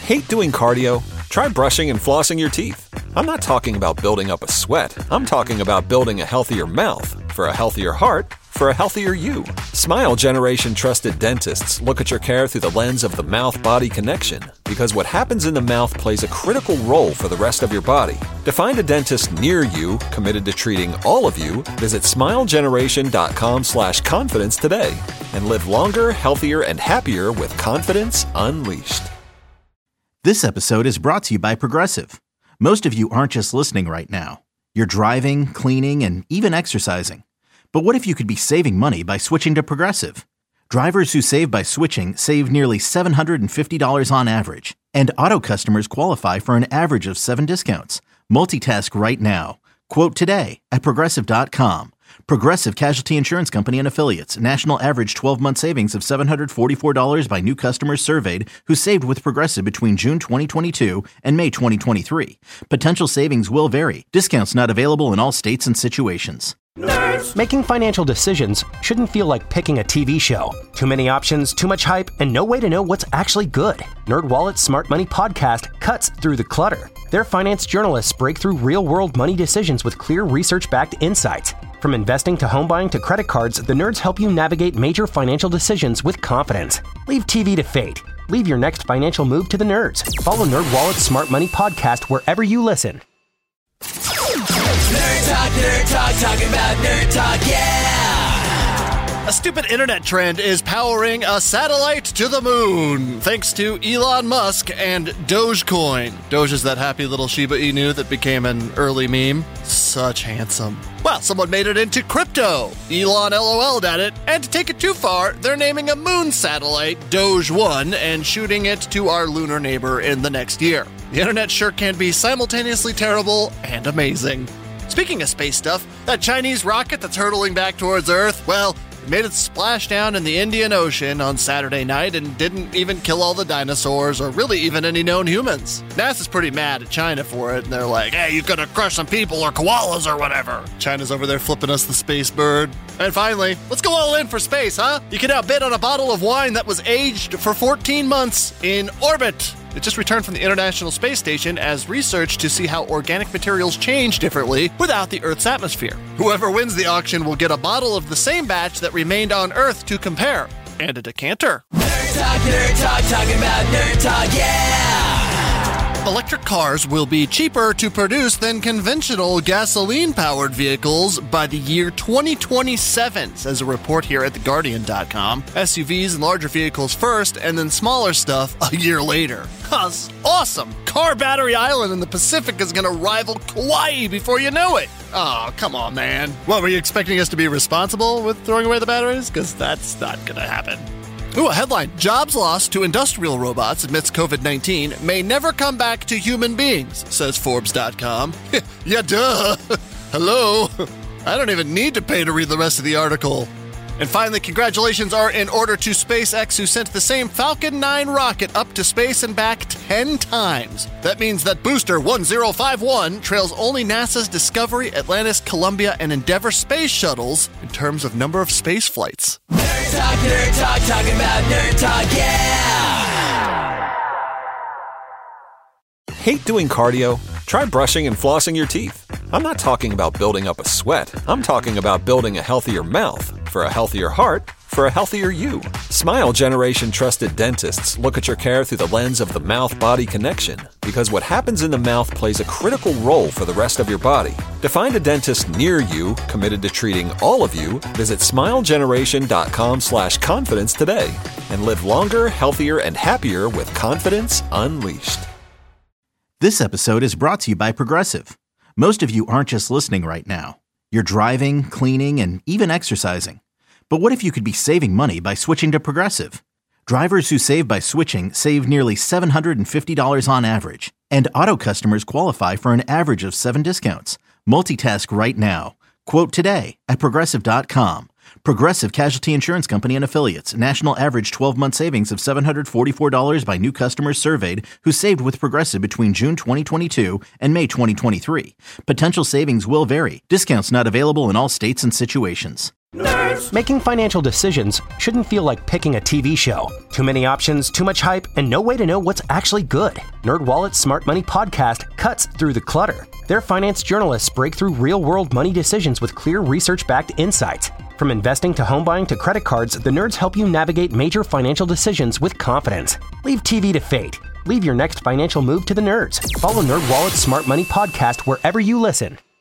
Hate doing cardio? Try brushing and flossing your teeth. I'm not talking about building up a sweat. I'm talking about building a healthier mouth for a healthier heart for a healthier you. Smile Generation trusted dentists look at your care through the lens of the mouth-body connection, because what happens in the mouth plays a critical role for the rest of your body. To find a dentist near you committed to treating all of you, visit smilegeneration.com/confidence today and live longer, healthier, and happier with confidence unleashed. This episode is brought to you by Progressive. Most of you aren't just listening right now. You're driving, cleaning, and even exercising. But what if you could be saving money by switching to Progressive? Drivers who save by switching save nearly $750 on average, and auto customers qualify for an average of 7 discounts. Multitask right now. Quote today at Progressive.com. Progressive Casualty Insurance Company and Affiliates. National average 12-month savings of $744 by new customers surveyed who saved with Progressive between June 2022 and May 2023. Potential savings will vary. Discounts not available in all states and situations. Nerds. Making financial decisions shouldn't feel like picking a TV show. Too many options, too much hype, and no way to know what's actually good. NerdWallet's Smart Money Podcast cuts through the clutter. Their finance journalists break through real-world money decisions with clear research-backed insights. From investing to home buying to credit cards, the nerds help you navigate major financial decisions with confidence. Leave TV to fate. Leave your next financial move to the nerds. Follow NerdWallet's Smart Money Podcast wherever you listen. Nerd talk, talking about nerd talk, yeah! A stupid internet trend is powering a satellite to the moon, thanks to Elon Musk and Dogecoin. Doge is that happy little Shiba Inu that became an early meme. Such handsome. Well, someone made it into crypto. Elon LOL'd at it, and to take it too far, they're naming a moon satellite Doge 1 and shooting it to our lunar neighbor in the next year. The internet sure can be simultaneously terrible and amazing. Speaking of space stuff, that Chinese rocket that's hurtling back towards Earth, well, it made its splash down in the Indian Ocean on Saturday night and didn't even kill all the dinosaurs or really even any known humans. NASA's pretty mad at China for it, and they're like, hey, you're gonna crush some people or koalas or whatever. China's over there flipping us the space bird. And finally, let's go all in for space, huh? You can outbid on a bottle of wine that was aged for 14 months in orbit. It just returned from the International Space Station as research to see how organic materials change differently without the Earth's atmosphere. Whoever wins the auction will get a bottle of the same batch that remained on Earth to compare. And a decanter. Nerd talk, talking about nerd talk, yeah! Electric cars will be cheaper to produce than conventional gasoline-powered vehicles by the year 2027, says a report here at TheGuardian.com. SUVs and larger vehicles first, and then smaller stuff a year later. That's awesome! Car Battery Island in the Pacific is going to rival Kauai before you know it. Oh, come on, man. What, were you expecting us to be responsible with throwing away the batteries? Because that's not going to happen. Ooh, a headline. Jobs lost to industrial robots amidst COVID-19 may never come back to human beings, says Forbes.com. Yeah, duh. Hello. I don't even need to pay to read the rest of the article. And finally, congratulations are in order to SpaceX, who sent the same Falcon 9 rocket up to space and back 10 times. That means that booster 1051 trails only NASA's Discovery, Atlantis, Columbia, and Endeavour space shuttles in terms of number of space flights. Nerd talk, talking about nerd talk, yeah! Hate doing cardio? Try brushing and flossing your teeth. I'm not talking about building up a sweat. I'm talking about building a healthier mouth for a healthier heart for a healthier you. Smile Generation trusted dentists look at your care through the lens of the mouth-body connection, because what happens in the mouth plays a critical role for the rest of your body. To find a dentist near you committed to treating all of you, visit smilegeneration.com/confidence today and live longer, healthier, and happier with confidence unleashed. This episode is brought to you by Progressive. Most of you aren't just listening right now. You're driving, cleaning, and even exercising. But what if you could be saving money by switching to Progressive? Drivers who save by switching save nearly $750 on average, and auto customers qualify for an average of 7 discounts. Multitask right now. Quote today at Progressive.com. Progressive Casualty Insurance Company and Affiliates. National average 12-month savings of $744 by new customers surveyed who saved with Progressive between June 2022 and May 2023. Potential savings will vary. Discounts not available in all states and situations. Making financial decisions shouldn't feel like picking a TV show. Too many options, too much hype, and no way to know what's actually good. NerdWallet's Smart Money Podcast cuts through the clutter. Their finance journalists break through real-world money decisions with clear research-backed insights. From investing to home buying to credit cards, the nerds help you navigate major financial decisions with confidence. Leave TV to fate. Leave your next financial move to the nerds. Follow NerdWallet's Smart Money Podcast wherever you listen.